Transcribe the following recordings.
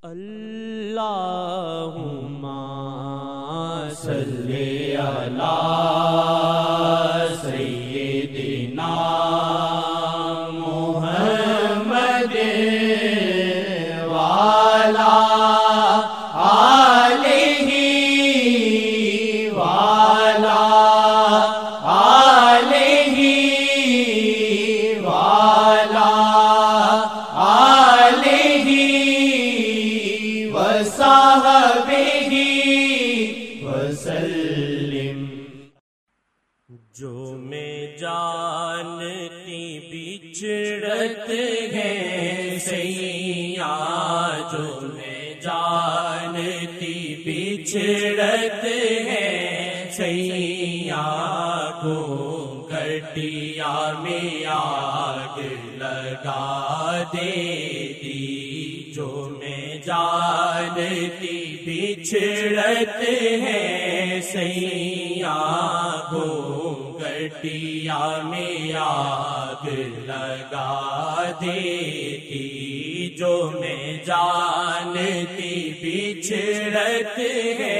اللہم صلی علی سیدنا محمد وعلی آلہ وعلی آلہ وعلی آلہ وصحبہ وسلم۔ جو میں جانتی بچھڑت ہے سیاں، جو میں جانتی بچھڑت ہے سیاں، کو کٹیا میں آگ لگا دیتی۔ جو میں جانتی بچھڑت ہے سیاں، کو کٹیا میں آگ لگا دیتی۔ جو میں جانتی بچھڑت ہے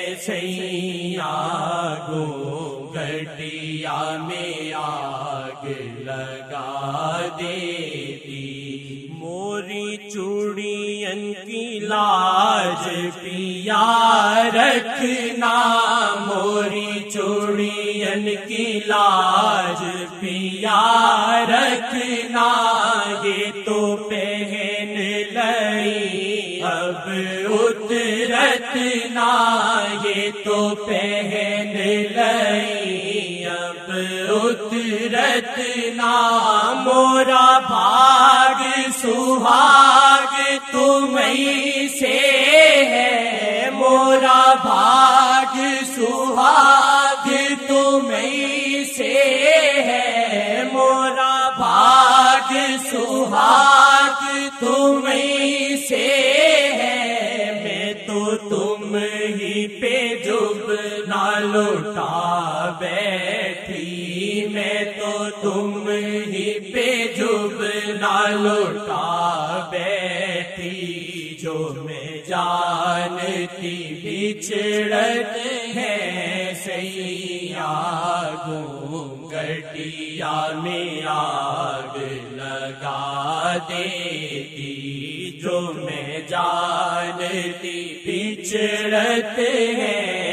سیاں، کو کٹیا میں آگ لگا دیتی۔ موری چوڑین کی لاج پیا رکھنا، موری چوڑین کی لاج پیا رکھنا، یہ تو پہن لئی اب اترت نہ، یہ تو پہن لئی اب اترت نہ۔ مورا بھاگ سہاگ تمہیں سے ہے، مورا بھاگ سہاگ تمہیں سے ہے، مورا بھاگ سہاگ تمہیں سے ہے۔ میں تو تم ہی پہ جب نہ لوٹا بیٹھی، میں تو تم ہی پہ جب نہ لوٹا بیٹھی۔ جو میں جانتی بچھڑت ہے سیاں، کو کٹیا میں آگ لگا دیتی۔ جو میں جانتی بچھڑت ہے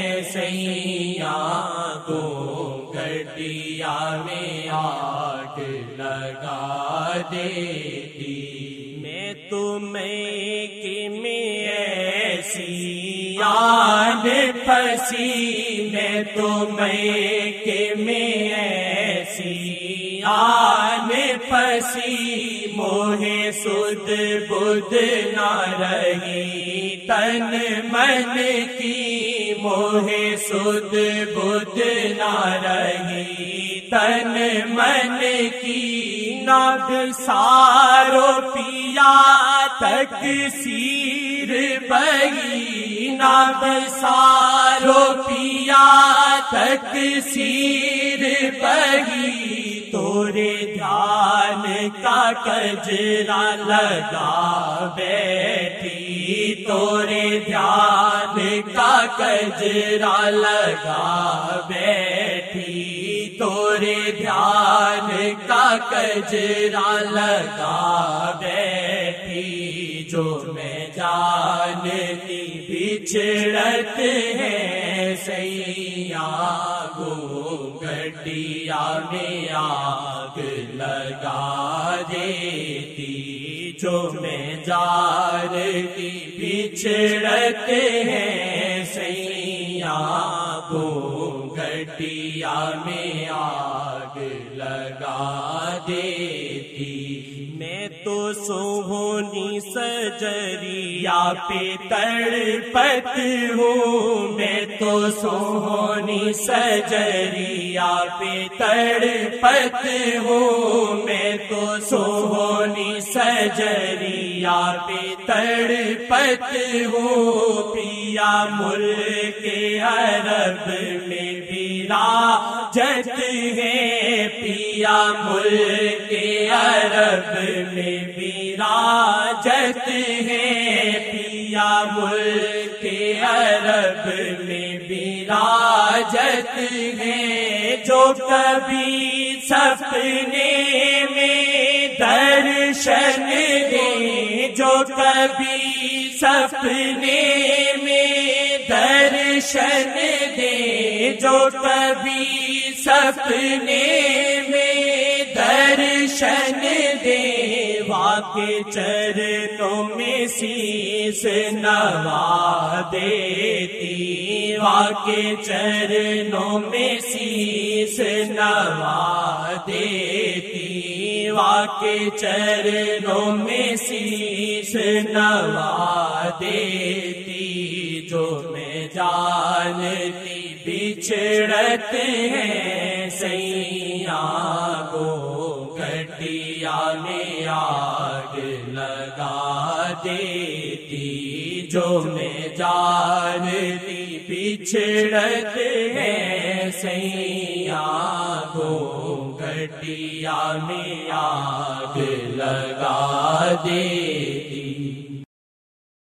سیاں، کو کٹیا میں آگ لگا دیتی۔ میں تو میکے میں ایسی آن پھنسی، میں تو میکے میں ایسی آن پھنسی، موہ سد بدھ نہ رہی تن من کی، موہ سد بدھ نہ رہی تن من کی۔ نب سارو پیا تک سیر بہی، نب سارو پیا تک سیر بہی، تورے دھیان کا کجرا لگا بیٹھی، تورے دھیان کا کجرا لگا بیٹھی، تورے دھیان کا کجرا لگا بیٹھی۔ جو میں جانتی بچھڑت ہے سیاں، کو کٹیا میں آگ لگا دیتی۔ جو میں جانتی بچھڑت ہے سیاں، کو کٹیا میں آگ لگا دیتی۔ میں تو سوہنی سجریا پہ تڑپت ہوں، میں تو سوہنی سجریا پہ تڑپت ہوں، میں تو سوہنی سجریا پہ تڑپت ہوں۔ پیا ملک عرب میں براجت ہے، پیا ملک عرب میں براجت ہے، یا ملک عرب میں براجت ہے، جو کبھی سپنے میں درشن دے، جو کبھی سپنے میں درشن دے، جو کبھی سپنے میں درشن دے، واقع چرنوں میں شیش نوا دیتی، واقع چرنوں میں شیش نوا دیتی، واقع چرنوں میں شیش نوا دیتی، جو میں جانتی بچھڑت ہے سیاں کو گھٹیا میں آگ لگا دیتی، جو میں جانتی بچھڑت ہے سیاں کو گھٹیا میں آگ لگا دیتی۔